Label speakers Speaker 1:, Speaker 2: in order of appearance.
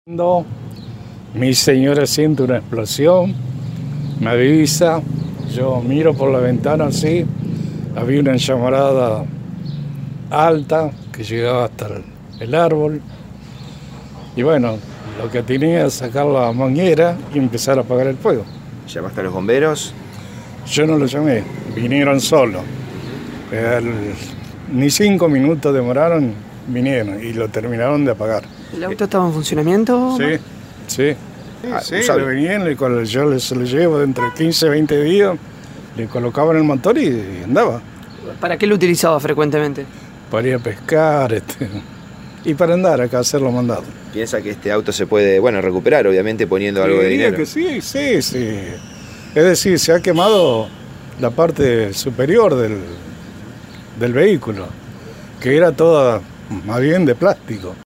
Speaker 1: Mi señora siente una explosión, me avisa, yo miro por la ventana así, había una llamarada alta que llegaba hasta el árbol y bueno, lo que tenía es sacar la manguera y empezar a apagar el fuego.
Speaker 2: ¿Llamaste a los bomberos?
Speaker 1: Yo no lo llamé, vinieron solos. Ni 5 minutos demoraron, vinieron y lo terminaron de apagar.
Speaker 3: ¿El auto estaba en funcionamiento?
Speaker 1: Sí. Le venían, yo se lo llevo dentro de 15, 20 días, le colocaban el motor y andaba.
Speaker 3: ¿Para qué lo utilizaba frecuentemente?
Speaker 1: Para ir a pescar y para andar acá a hacer los mandados.
Speaker 2: ¿Piensa que este auto se puede, recuperar, obviamente, poniendo algo de dinero?
Speaker 1: Que sí. Es decir, se ha quemado la parte superior del vehículo, que era toda más bien de plástico.